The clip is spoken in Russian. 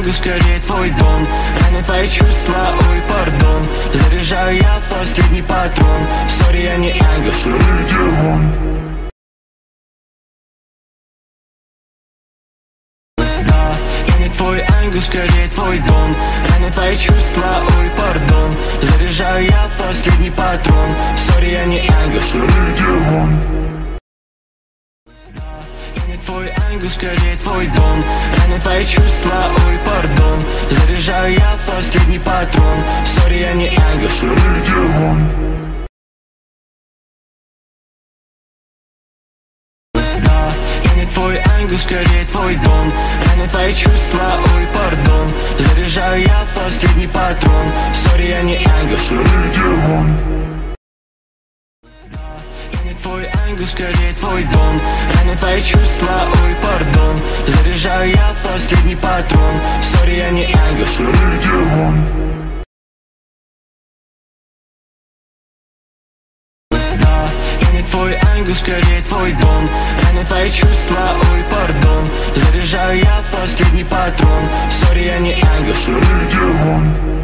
ангел, скорее твой дом. Раны твои чувства, ой, пардон. Заряжаю я последний патрон. Сори, я не ангел, скорее демон. Да, я не твой ангел, скорее твой дом. Раны твои чувства, ой, пардон. Заряжаю я последний патрон. Сори, я не ангел, скорее демон. Твой ангел, скорее твой дом. Раны твои чувства, ой, пардон. Заряжаю я последний патрон. Сори, я не ангел, скорее демон. Да, я не твой ангел, скорее твой дом. Раны твои чувства, ой, пардон. Заряжаю я последний патрон. Сори, я не ангел, скорее демон. Твой ангел, скорее твой дом. Раны твои чувства, ой, пардон. Заряжаю я последний патрон. Сори, я не ангел, скорее демон. Да, я не твой ангел, скорее твой дом. Раны твои чувства, ой, пардон. Заряжаю я последний патрон. Сори, я не ангел, скорее демон.